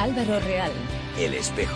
Álvaro Real. El espejo.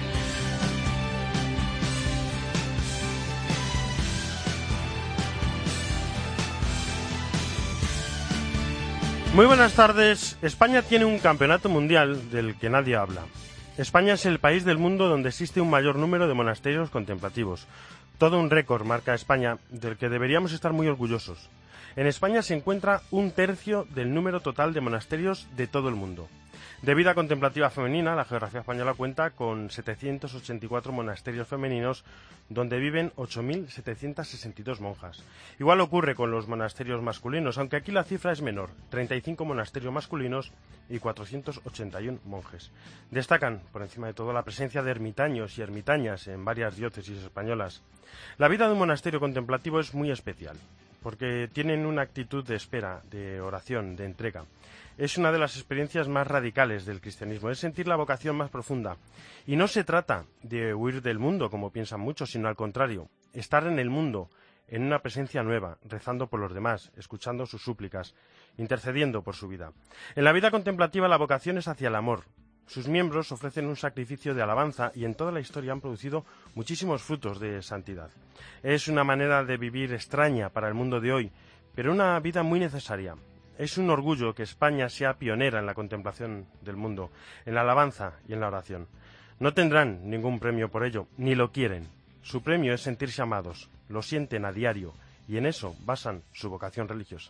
Muy buenas tardes. España tiene un campeonato mundial del que nadie habla. España es el país del mundo donde existe un mayor número de monasterios contemplativos. Todo un récord marca España, del que deberíamos estar muy orgullosos. En España se encuentra un tercio del número total de monasterios de todo el mundo. De vida contemplativa femenina, la geografía española cuenta con 784 monasterios femeninos, donde viven 8.762 monjas. Igual ocurre con los monasterios masculinos, aunque aquí la cifra es menor, 35 monasterios masculinos y 481 monjes. Destacan, por encima de todo, la presencia de ermitaños y ermitañas en varias diócesis españolas. La vida de un monasterio contemplativo es muy especial, porque tienen una actitud de espera, de oración, de entrega. Es una de las experiencias más radicales del cristianismo, es sentir la vocación más profunda. Y no se trata de huir del mundo, como piensan muchos, sino al contrario, estar en el mundo, en una presencia nueva, rezando por los demás, escuchando sus súplicas, intercediendo por su vida. En la vida contemplativa la vocación es hacia el amor. Sus miembros ofrecen un sacrificio de alabanza y en toda la historia han producido muchísimos frutos de santidad. Es una manera de vivir extraña para el mundo de hoy, pero una vida muy necesaria. Es un orgullo que España sea pionera en la contemplación del mundo, en la alabanza y en la oración. No tendrán ningún premio por ello, ni lo quieren. Su premio es sentirse amados, lo sienten a diario y en eso basan su vocación religiosa.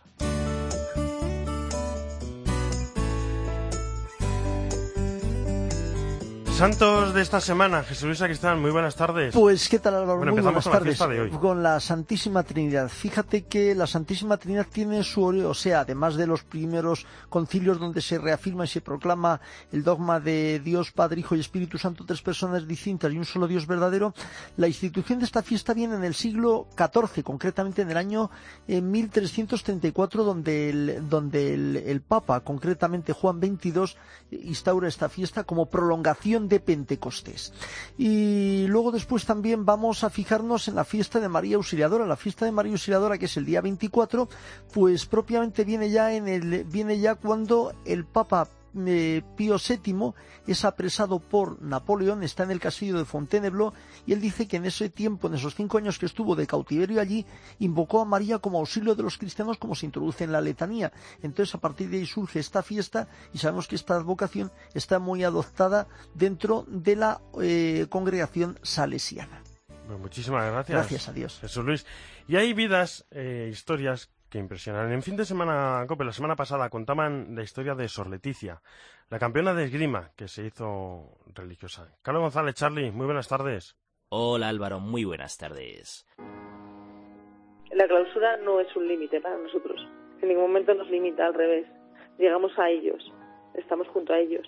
Santos de esta semana, Jesús Luis Sacristán, muy buenas tardes. Pues, ¿qué tal, Álvaro? Bueno, muy buenas tardes. La fiesta de hoy. Con la Santísima Trinidad. Fíjate que la Santísima Trinidad tiene además de los primeros concilios donde se reafirma y se proclama el dogma de Dios, Padre, Hijo y Espíritu Santo, tres personas distintas y un solo Dios verdadero, la institución de esta fiesta viene en el siglo XIV, concretamente en el año 1334, donde el Papa, concretamente Juan XXII, instaura esta fiesta como prolongación de Pentecostés. Y luego después también vamos a fijarnos en la fiesta de María Auxiliadora. La fiesta de María Auxiliadora, que es el día 24, pues propiamente viene ya cuando el Papa Pío VII es apresado por Napoleón, está en el castillo de Fontainebleau, y él dice que en ese tiempo, en esos 5 años que estuvo de cautiverio allí, invocó a María como auxilio de los cristianos, como se introduce en la letanía. Entonces, a partir de ahí surge esta fiesta, y sabemos que esta advocación está muy adoptada dentro de la congregación salesiana. Bueno, muchísimas gracias. Gracias a Dios. Jesús Luis. Y hay vidas, historias que impresionan. En fin de semana, Cope, la semana pasada contaban la historia de Sor Leticia, la campeona de esgrima que se hizo religiosa. Carlos González, Charly, muy buenas tardes. Hola Álvaro, muy buenas tardes. La clausura no es un límite para nosotros. En ningún momento nos limita, al revés. Llegamos a ellos, estamos junto a ellos.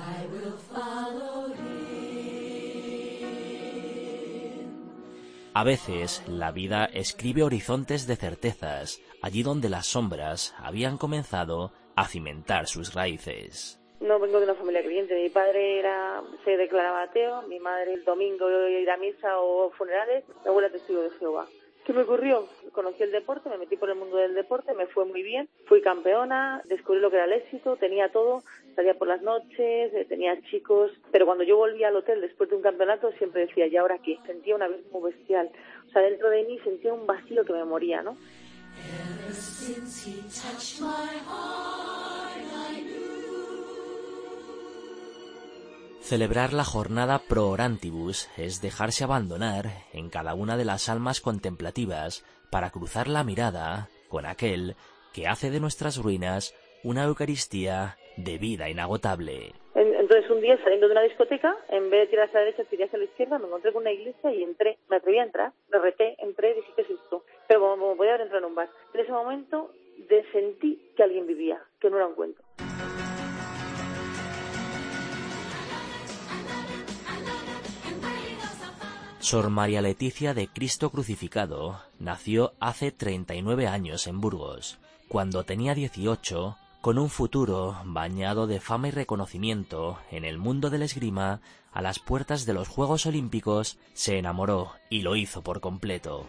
A veces la vida escribe horizontes de certezas, allí donde las sombras habían comenzado a cimentar sus raíces. No vengo de una familia creyente. Mi padre se declaraba ateo, mi madre el domingo ir a misa o funerales, mi abuela testigo de Jehová. ¿Qué me ocurrió? Conocí el deporte, me metí por el mundo del deporte, me fue muy bien, fui campeona, descubrí lo que era el éxito, tenía todo, salía por las noches, tenía chicos, pero cuando yo volví al hotel después de un campeonato siempre decía, ¿y ahora qué? Sentía una vez muy bestial, o sea, dentro de mí sentía un vacío que me moría, ¿no? Celebrar la jornada Pro Orantibus es dejarse abandonar en cada una de las almas contemplativas para cruzar la mirada con aquel que hace de nuestras ruinas una Eucaristía de vida inagotable. Entonces un día saliendo de una discoteca, en vez de tirar hacia la derecha, tiré hacia la izquierda, me encontré con una iglesia y entré, me atreví a entrar, me reté, entré, dije, ¿qué es esto? Pero como podía haber entrado en un bar. En ese momento sentí que alguien vivía, que no era un cuento. Sor María Leticia de Cristo Crucificado nació hace 39 años en Burgos. Cuando tenía 18, con un futuro bañado de fama y reconocimiento en el mundo del esgrima, a las puertas de los Juegos Olímpicos, se enamoró y lo hizo por completo.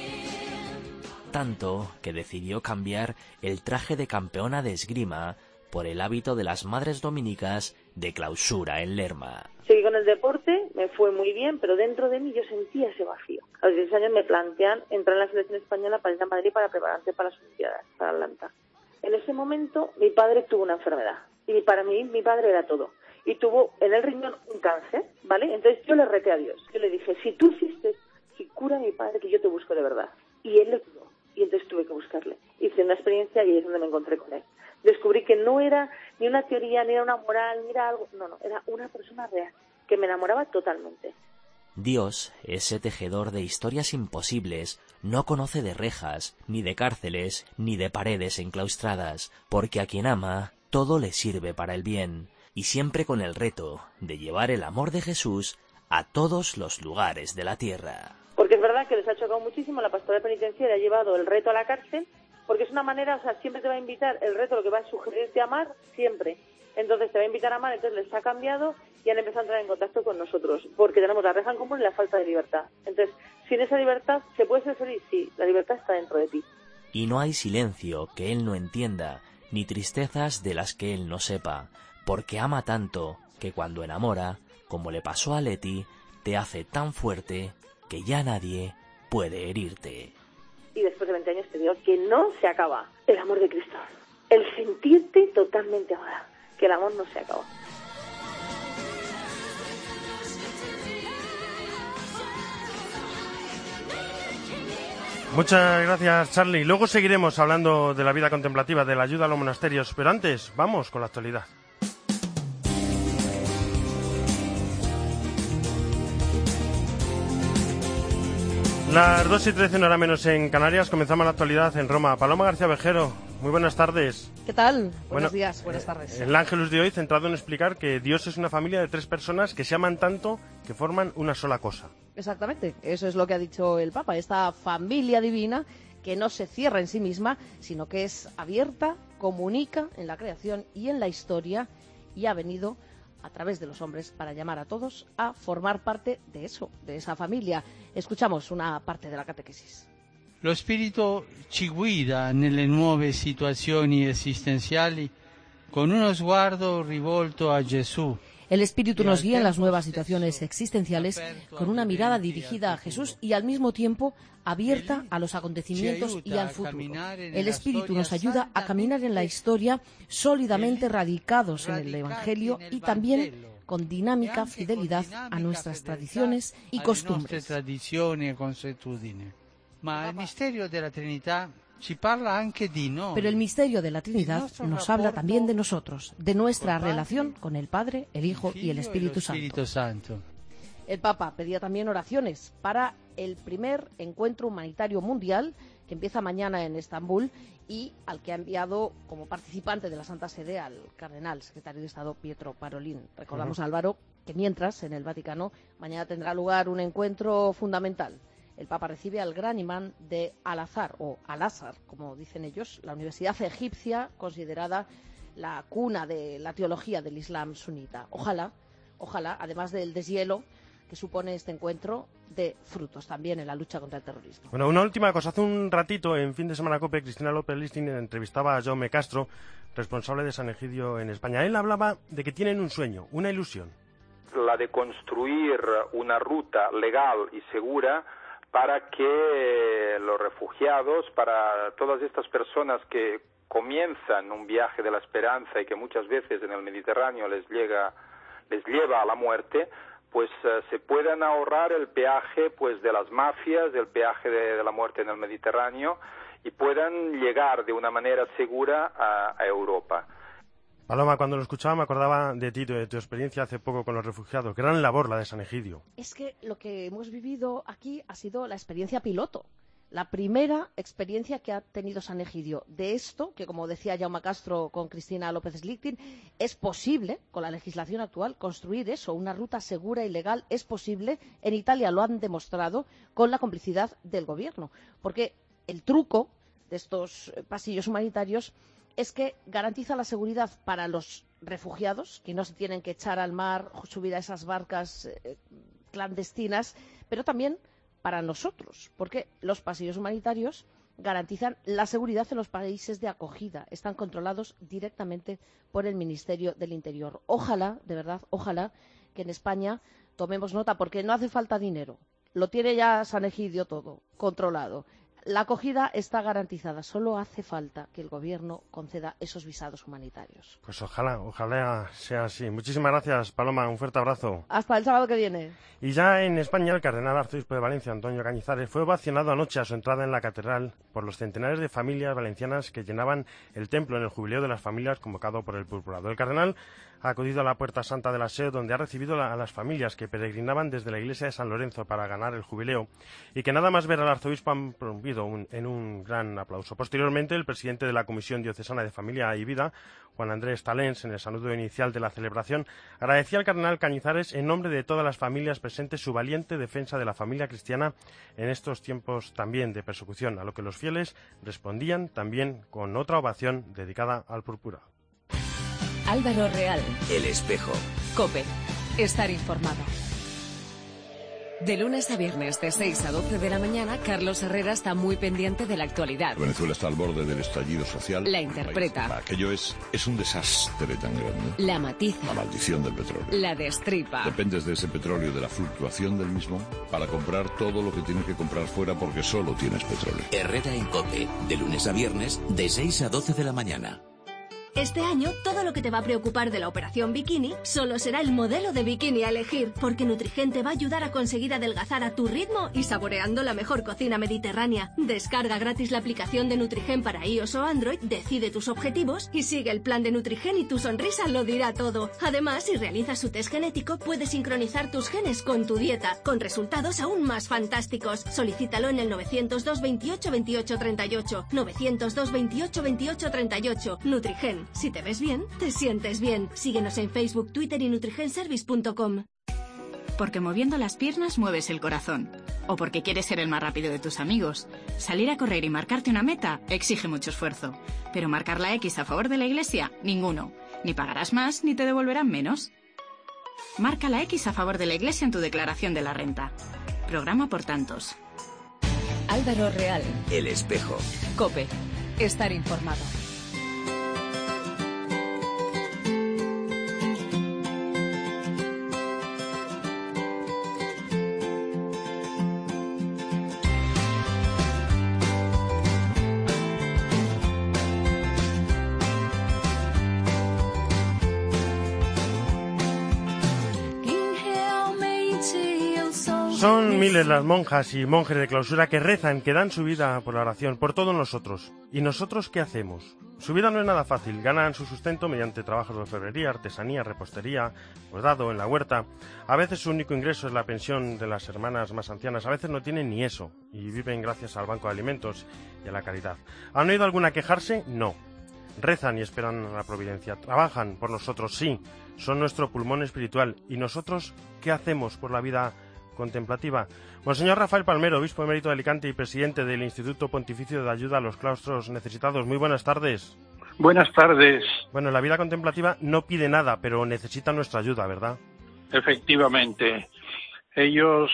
Tanto que decidió cambiar el traje de campeona de esgrima por el hábito de las madres dominicas de clausura en Lerma. Seguí con el deporte, me fue muy bien, pero dentro de mí yo sentía ese vacío. A los 16 años me plantean entrar en la selección española para ir a Madrid para prepararse para las Olimpiadas, para Atlanta. En ese momento mi padre tuvo una enfermedad y para mí mi padre era todo. Y tuvo en el riñón un cáncer, ¿vale? Entonces yo le reté a Dios. Yo le dije, si tú existes, si cura a mi padre, que yo te busco de verdad. Y él le curó. Y entonces tuve que buscarle. Hice una experiencia y es donde me encontré con él. Descubrí que no era ni una teoría, ni era una moral, ni era algo... No, era una persona real, que me enamoraba totalmente. Dios, ese tejedor de historias imposibles, no conoce de rejas, ni de cárceles, ni de paredes enclaustradas, porque a quien ama, todo le sirve para el bien, y siempre con el reto de llevar el amor de Jesús a todos los lugares de la tierra. Porque es verdad que les ha chocado muchísimo, la pastoral penitenciaria ha llevado el reto a la cárcel, porque es una manera, o sea, siempre te va a invitar, el reto lo que va a sugerirte a amar, siempre. Entonces te va a invitar a amar, entonces les ha cambiado y han empezado a entrar en contacto con nosotros, porque tenemos la reja en común y la falta de libertad. Entonces, sin esa libertad, ¿se puede ser feliz? Sí, la libertad está dentro de ti. Y no hay silencio que él no entienda, ni tristezas de las que él no sepa, porque ama tanto que cuando enamora, como le pasó a Leti, te hace tan fuerte que ya nadie puede herirte. Y después de 20 años te digo que no se acaba el amor de Cristo. El sentirte totalmente amada, que el amor no se acaba. Muchas gracias, Charly. Luego seguiremos hablando de la vida contemplativa, de la ayuda a los monasterios, pero antes vamos con la actualidad. Las 2:13, una hora menos en Canarias. Comenzamos la actualidad en Roma. Paloma García Vejero, muy buenas tardes. ¿Qué tal? Buenos días, buenas tardes. El Ángelus de hoy centrado en explicar que Dios es una familia de 3 personas que se aman tanto que forman una sola cosa. Exactamente, eso es lo que ha dicho el Papa, esta familia divina que no se cierra en sí misma, sino que es abierta, comunica en la creación y en la historia y ha venido a través de los hombres para llamar a todos a formar parte de eso, de esa familia. Escuchamos una parte de la catequesis. Lo Spirito ci guida nelle nuove situazioni esistenziali con uno sguardo rivolto a Gesù. El Espíritu nos guía en las nuevas situaciones existenciales con una mirada dirigida a Jesús y al mismo tiempo abierta a los acontecimientos y al futuro. El Espíritu nos ayuda a caminar en la historia sólidamente radicados en el Evangelio y también con dinámica fidelidad a nuestras tradiciones y costumbres. Pero el misterio de la Trinidad nos habla también de nosotros, de nuestra relación con el Padre, el Hijo y el Espíritu Santo. El Papa pedía también oraciones para el primer encuentro humanitario mundial que empieza mañana en Estambul y al que ha enviado como participante de la Santa Sede al cardenal secretario de Estado Pietro Parolin. Recordamos, Álvaro, que mientras en el Vaticano mañana tendrá lugar un encuentro fundamental. El Papa recibe al gran imán de Al-Azhar, o Al-Azhar, como dicen ellos, la universidad egipcia considerada la cuna de la teología del Islam sunita. Ojalá, además del deshielo que supone este encuentro, de frutos también en la lucha contra el terrorismo. Bueno, una última cosa. Hace un ratito, en Fin de Semana COPE, Cristina López-Listing entrevistaba a Jaume Castro, responsable de San Egidio en España. Él hablaba de que tienen un sueño, una ilusión. La de construir una ruta legal y segura para que los refugiados, para todas estas personas que comienzan un viaje de la esperanza y que muchas veces en el Mediterráneo les lleva a la muerte, pues se puedan ahorrar el peaje pues de las mafias, del peaje de la muerte en el Mediterráneo y puedan llegar de una manera segura a Europa. Paloma, cuando lo escuchaba me acordaba de ti, de tu experiencia hace poco con los refugiados. Gran labor la de San Egidio. Es que lo que hemos vivido aquí ha sido la experiencia piloto. La primera experiencia que ha tenido San Egidio de esto, que como decía Jaume Castro con Cristina López-Slichting, es posible, con la legislación actual, construir eso, una ruta segura y legal, es posible. En Italia lo han demostrado con la complicidad del gobierno, porque el truco de estos pasillos humanitarios es que garantiza la seguridad para los refugiados, que no se tienen que echar al mar, subir a esas barcas clandestinas, pero también para nosotros, porque los pasillos humanitarios garantizan la seguridad en los países de acogida. Están controlados directamente por el Ministerio del Interior. Ojalá, de verdad, ojalá que en España tomemos nota, porque no hace falta dinero. Lo tiene ya San Egidio todo controlado. La acogida está garantizada. Solo hace falta que el Gobierno conceda esos visados humanitarios. Pues ojalá sea así. Muchísimas gracias, Paloma. Un fuerte abrazo. Hasta el sábado que viene. Y ya en España, el cardenal arzobispo de Valencia, Antonio Cañizares, fue ovacionado anoche a su entrada en la catedral por los centenares de familias valencianas que llenaban el templo en el Jubileo de las Familias convocado por el Purpurado. El cardenal ha acudido a la Puerta Santa del Aseo, donde ha recibido a las familias que peregrinaban desde la iglesia de San Lorenzo para ganar el jubileo, y que nada más ver al arzobispo han prometido en un gran aplauso. Posteriormente, el presidente de la Comisión Diocesana de Familia y Vida, Juan Andrés Talens, en el saludo inicial de la celebración, agradecía al cardenal Cañizares, en nombre de todas las familias presentes, su valiente defensa de la familia cristiana en estos tiempos también de persecución, a lo que los fieles respondían también con otra ovación dedicada al purpurado. Álvaro Real. El Espejo. COPE. Estar informado. De lunes a viernes, de 6 a 12 de la mañana, Carlos Herrera está muy pendiente de la actualidad. Venezuela está al borde del estallido social. La interpreta. Aquello es un desastre tan grande. La matiza. La maldición del petróleo. La destripa. Dependes de ese petróleo, de la fluctuación del mismo, para comprar todo lo que tienes que comprar fuera porque solo tienes petróleo. Herrera en COPE. De lunes a viernes, de 6 a 12 de la mañana. Este año, todo lo que te va a preocupar de la operación bikini solo será el modelo de bikini a elegir, porque Nutrigen te va a ayudar a conseguir adelgazar a tu ritmo y saboreando la mejor cocina mediterránea. Descarga gratis la aplicación de Nutrigen para iOS o Android, decide tus objetivos y sigue el plan de Nutrigen y tu sonrisa lo dirá todo. Además, si realizas su test genético, puedes sincronizar tus genes con tu dieta, con resultados aún más fantásticos. Solicítalo en el 902 28 28 38. 902 28 28 38. Nutrigen. Si te ves bien, te sientes bien. Síguenos en Facebook, Twitter y nutrigenservice.com. Porque moviendo las piernas mueves el corazón. O porque quieres ser el más rápido de tus amigos. Salir a correr y marcarte una meta exige mucho esfuerzo. Pero marcar la X a favor de la Iglesia, ninguno. Ni pagarás más ni te devolverán menos. Marca la X a favor de la Iglesia en tu declaración de la renta. Programa por tantos. Álvaro Real. El Espejo. COPE. Estar informado. Son miles las monjas y monjes de clausura que rezan, que dan su vida por la oración, por todos nosotros. ¿Y nosotros qué hacemos? Su vida no es nada fácil. Ganan su sustento mediante trabajos de orfebrería, artesanía, repostería, bordado, en la huerta. A veces su único ingreso es la pensión de las hermanas más ancianas. A veces no tienen ni eso y viven gracias al Banco de Alimentos y a la caridad. ¿Han oído alguna quejarse? No. Rezan y esperan a la providencia. Trabajan por nosotros, sí. Son nuestro pulmón espiritual. ¿Y nosotros qué hacemos por la vida contemplativa? Monseñor Rafael Palmero, obispo emérito de Alicante y presidente del Instituto Pontificio de Ayuda a los Claustros Necesitados. Muy buenas tardes. Buenas tardes. Bueno, la vida contemplativa no pide nada, pero necesita nuestra ayuda, ¿verdad? Efectivamente. Ellos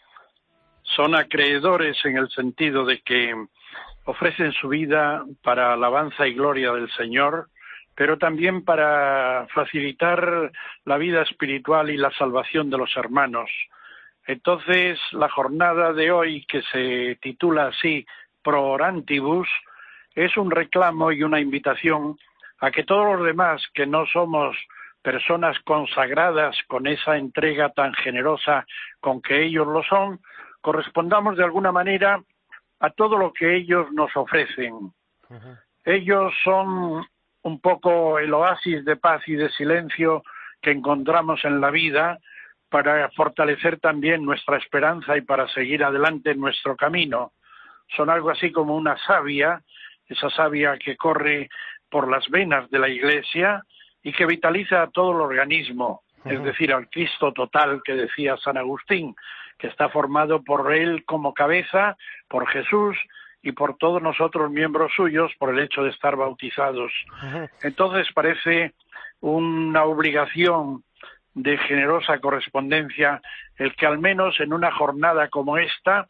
son acreedores en el sentido de que ofrecen su vida para alabanza y gloria del Señor, pero también para facilitar la vida espiritual y la salvación de los hermanos. Entonces, la jornada de hoy, que se titula así, Pro Orantibus, es un reclamo y una invitación a que todos los demás, que no somos personas consagradas con esa entrega tan generosa con que ellos lo son, correspondamos de alguna manera a todo lo que ellos nos ofrecen. Uh-huh. Ellos son un poco el oasis de paz y de silencio que encontramos en la vida, para fortalecer también nuestra esperanza y para seguir adelante en nuestro camino. Son algo así como una savia, esa savia que corre por las venas de la Iglesia y que vitaliza a todo el organismo, es decir, al Cristo total que decía San Agustín, que está formado por Él como cabeza, por Jesús y por todos nosotros miembros suyos por el hecho de estar bautizados. Entonces parece una obligación de generosa correspondencia el que al menos en una jornada como esta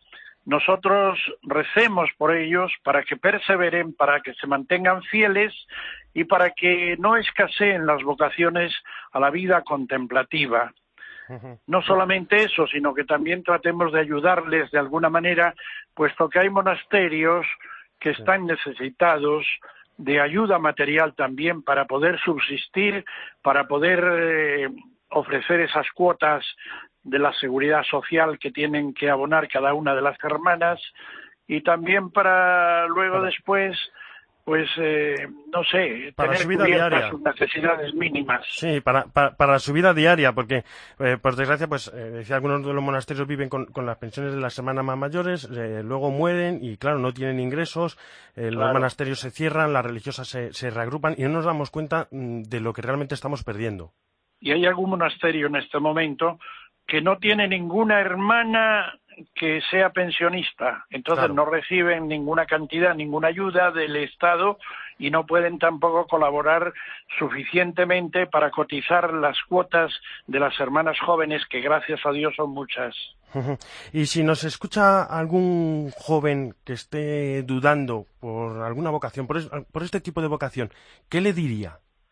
nosotros recemos por ellos para que perseveren, para que se mantengan fieles y para que no escaseen las vocaciones a la vida contemplativa. No solamente eso, sino que también tratemos de ayudarles de alguna manera, puesto que hay monasterios que están necesitados de ayuda material también para poder subsistir, para poder ofrecer esas cuotas de la seguridad social que tienen que abonar cada una de las hermanas, y también para luego después, pues, no sé, para tener su vida cubiertas diaria, sus necesidades mínimas. Sí, para su vida diaria, porque, por desgracia, pues, decía, algunos de los monasterios viven con las pensiones de las hermanas más mayores, luego mueren y, claro, no tienen ingresos, los monasterios se cierran, las religiosas se reagrupan y no nos damos cuenta de lo que realmente estamos perdiendo. Y hay algún monasterio en este momento que no tiene ninguna hermana que sea pensionista, entonces no reciben ninguna cantidad, ninguna ayuda del Estado y no pueden tampoco colaborar suficientemente para cotizar las cuotas de las hermanas jóvenes, que gracias a Dios son muchas. Y si nos escucha algún joven que esté dudando por alguna vocación, por este tipo de vocación, ¿qué le diría?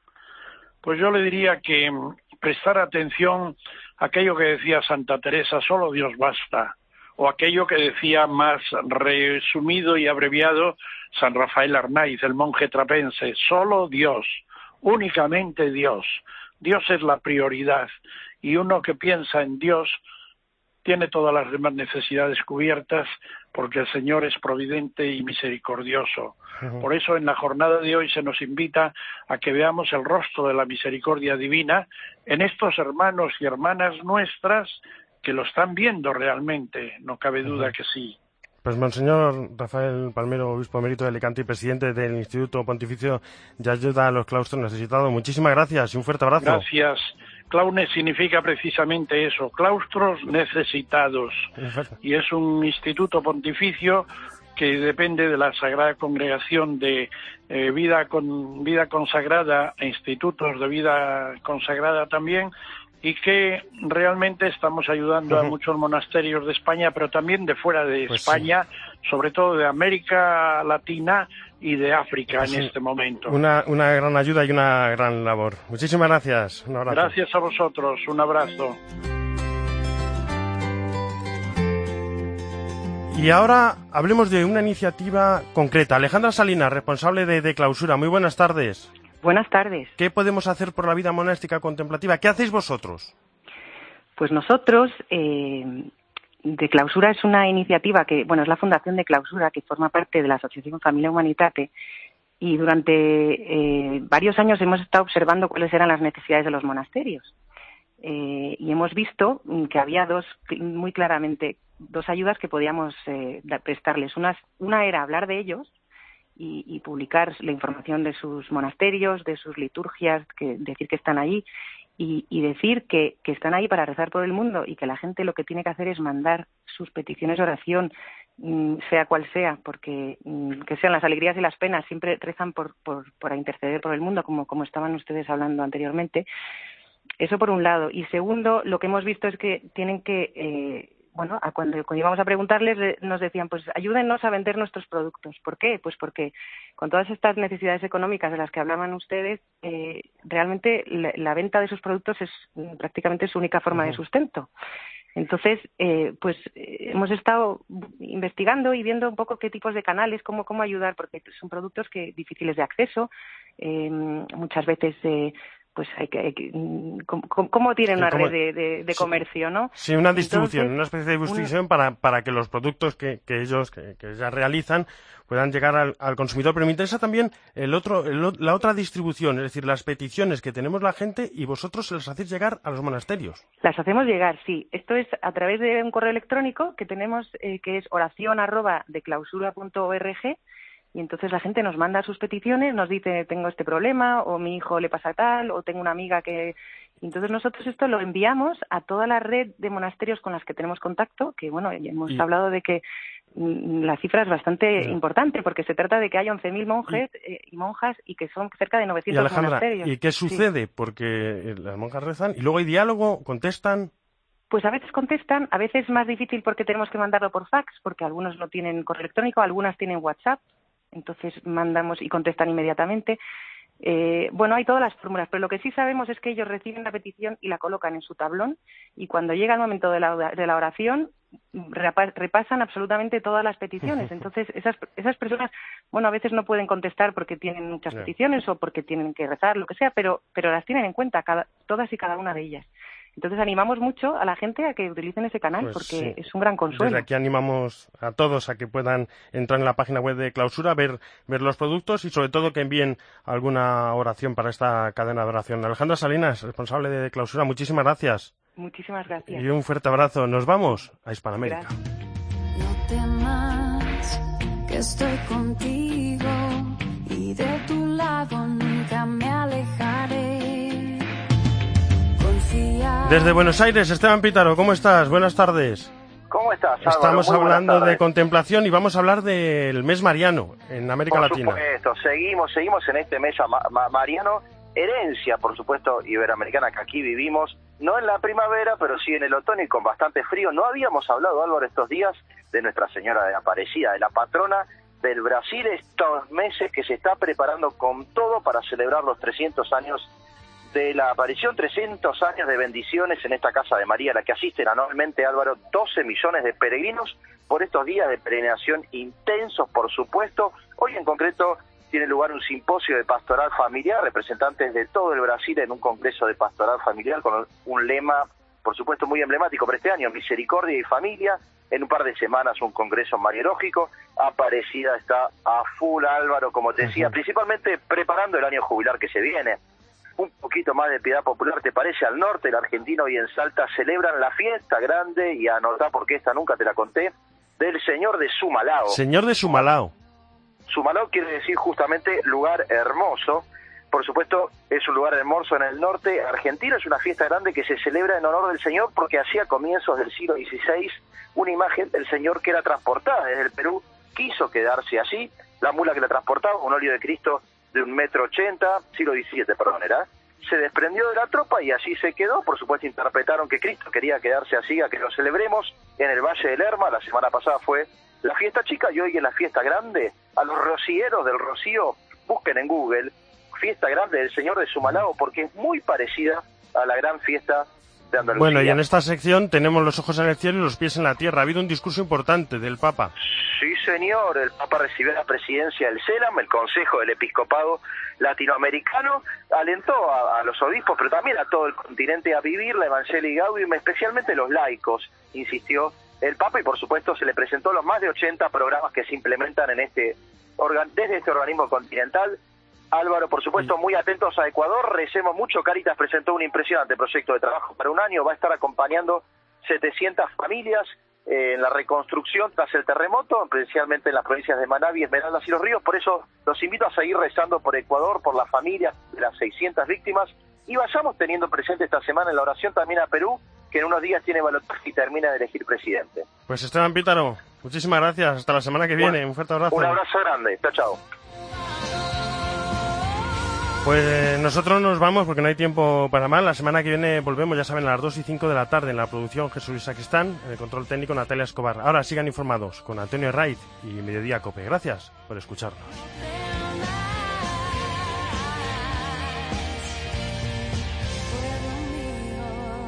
Pues yo le diría que prestar atención a aquello que decía Santa Teresa, solo Dios basta, o aquello que decía más resumido y abreviado San Rafael Arnaiz, el monje trapense, solo Dios, únicamente Dios. Dios es la prioridad, y uno que piensa en Dios tiene todas las demás necesidades cubiertas, porque el Señor es providente y misericordioso. Por eso en la jornada de hoy se nos invita a que veamos el rostro de la misericordia divina en estos hermanos y hermanas nuestras que lo están viendo realmente, no cabe duda que sí. Pues Monseñor Rafael Palmero, obispo emérito de Alicante y presidente del Instituto Pontificio de Ayuda a los Claustros Necesitados, muchísimas gracias y un fuerte abrazo. Gracias. Claunes significa precisamente eso, claustros necesitados, y es un instituto pontificio que depende de la Sagrada Congregación de vida consagrada e institutos de vida consagrada también, y que realmente estamos ayudando a muchos monasterios de España, pero también de fuera de España, sobre todo de América Latina y de África en este momento. Una gran ayuda y una gran labor. Muchísimas gracias. Un abrazo. Gracias a vosotros. Un abrazo. Y ahora hablemos de una iniciativa concreta. Alejandra Salinas, responsable de Clausura. Muy buenas tardes. Buenas tardes. ¿Qué podemos hacer por la vida monástica contemplativa? ¿Qué hacéis vosotros? Pues nosotros, de Clausura es una iniciativa que, es la Fundación de Clausura, que forma parte de la Asociación Familia Humanitate, y durante varios años hemos estado observando cuáles eran las necesidades de los monasterios. Y hemos visto que había muy claramente dos ayudas que podíamos prestarles. Una era hablar de ellos y publicar la información de sus monasterios, de sus liturgias, decir que están ahí y decir que están ahí para rezar por el mundo, y que la gente lo que tiene que hacer es mandar sus peticiones de oración, sea cual sea, porque que sean las alegrías y las penas, siempre rezan por interceder por el mundo, como estaban ustedes hablando anteriormente. Eso por un lado. Y segundo, lo que hemos visto es que tienen que... cuando íbamos a preguntarles nos decían, pues ayúdennos a vender nuestros productos. ¿Por qué? Pues porque con todas estas necesidades económicas de las que hablaban ustedes, realmente la venta de sus productos es prácticamente su única forma de sustento. Entonces, hemos estado investigando y viendo un poco qué tipos de canales, cómo ayudar, porque son productos difíciles de acceso, muchas veces... ¿cómo tienen una red de comercio, no? Sí, una distribución, una especie de distribución para que los productos que ellos ya realizan puedan llegar al consumidor. Pero me interesa también la otra distribución, es decir, las peticiones que tenemos la gente y vosotros las hacéis llegar a los monasterios. Las hacemos llegar, sí. Esto es a través de un correo electrónico que tenemos, que es oracion@declausura.org. Y entonces la gente nos manda sus peticiones, nos dice, tengo este problema, o mi hijo le pasa tal, o tengo una amiga que... Entonces nosotros esto lo enviamos a toda la red de monasterios con las que tenemos contacto, que ya hemos hablado de que la cifra es bastante importante, porque se trata de que hay 11.000 monjes y monjas, y que son cerca de 900 Alejandra, monasterios. ¿y qué sucede? Porque las monjas rezan, y luego hay diálogo, contestan... Pues a veces contestan, a veces es más difícil porque tenemos que mandarlo por fax, porque algunos no tienen correo electrónico, algunas tienen WhatsApp, entonces mandamos y contestan inmediatamente. Hay todas las fórmulas, pero lo que sí sabemos es que ellos reciben la petición y la colocan en su tablón, y cuando llega el momento de la oración repasan absolutamente todas las peticiones. Entonces esas personas, a veces no pueden contestar porque tienen muchas peticiones o porque tienen que rezar, lo que sea, pero las tienen en cuenta todas y cada una de ellas. Entonces animamos mucho a la gente a que utilicen ese canal, porque sí, es un gran consuelo. Desde aquí animamos a todos a que puedan entrar en la página web de Clausura, ver los productos y sobre todo que envíen alguna oración para esta cadena de oración. Alejandra Salinas, responsable de Clausura, muchísimas gracias. Muchísimas gracias. Y un fuerte abrazo. Nos vamos a Hispanoamérica. No temas que estoy contigo y de tu lado nunca me alejaré. Desde Buenos Aires, Esteban Pítaro, ¿cómo estás? Buenas tardes. ¿Cómo estás, Álvaro? Estamos hablando de contemplación y vamos a hablar del mes mariano en América Latina. Por supuesto, seguimos en este mes mariano, herencia, por supuesto, iberoamericana que aquí vivimos, no en la primavera, pero sí en el otoño y con bastante frío. No habíamos hablado, Álvaro, estos días de Nuestra Señora de Aparecida, de la patrona del Brasil, estos meses que se está preparando con todo para celebrar los 300 años de la aparición, 300 años de bendiciones en esta Casa de María, a la que asisten anualmente, Álvaro, 12 millones de peregrinos por estos días de peregrinación intensos, por supuesto. Hoy en concreto tiene lugar un simposio de pastoral familiar, representantes de todo el Brasil en un congreso de pastoral familiar con un lema, por supuesto, muy emblemático para este año, misericordia y familia. En un par de semanas un congreso mariológico. Aparecida está a full, Álvaro, como te decía, principalmente preparando el año jubilar que se viene. Un poquito más de piedad popular, ¿te parece? Al norte, el argentino y en Salta celebran la fiesta grande, y anotá porque esta nunca te la conté, del Señor de Sumalao. Señor de Sumalao. Sumalao quiere decir justamente lugar hermoso. Por supuesto, es un lugar hermoso en el norte argentino. Es una fiesta grande que se celebra en honor del Señor porque hacía comienzos del siglo XVI una imagen del Señor que era transportada desde el Perú, quiso quedarse allí. La mula que la transportaba, un óleo de Cristo de 1,80 m, siglo XVII, se desprendió de la tropa y allí se quedó. Por supuesto, interpretaron que Cristo quería quedarse así, a que lo celebremos en el Valle del Lerma. La semana pasada fue la fiesta chica y hoy es la fiesta grande. A los rocieros del Rocío, busquen en Google fiesta grande del Señor de Sumalao, porque es muy parecida a la gran fiesta de Andalucía. Bueno, y en esta sección tenemos los ojos en el cielo y los pies en la tierra. Ha habido un discurso importante del Papa. Sí, señor, el Papa recibió la presidencia del CELAM, el Consejo del Episcopado Latinoamericano, alentó a los obispos, pero también a todo el continente a vivir la Evangelii Gaudium, especialmente los laicos, insistió el Papa, y por supuesto se le presentó los más de 80 programas que se implementan en desde este organismo continental. Álvaro, por supuesto, muy atentos a Ecuador, recemos mucho. Cáritas presentó un impresionante proyecto de trabajo para un año, va a estar acompañando 700 familias en la reconstrucción tras el terremoto, especialmente en las provincias de Manabí, Esmeraldas y Los Ríos. Por eso los invito a seguir rezando por Ecuador, por las familias de las 600 víctimas, y vayamos teniendo presente esta semana en la oración también a Perú, que en unos días tiene balotaje y termina de elegir presidente. Pues Esteban Pítaro, muchísimas gracias, hasta la semana que viene, un fuerte abrazo. Un abrazo grande, chao. Pues nosotros nos vamos porque no hay tiempo para más. La semana que viene volvemos, ya saben, a las 2:05 de la tarde en la producción Jesús Luis Sacristán, en el control técnico Natalia Escobar. Ahora sigan informados con Antonio Raiz y Mediodía Cope. Gracias por escucharnos.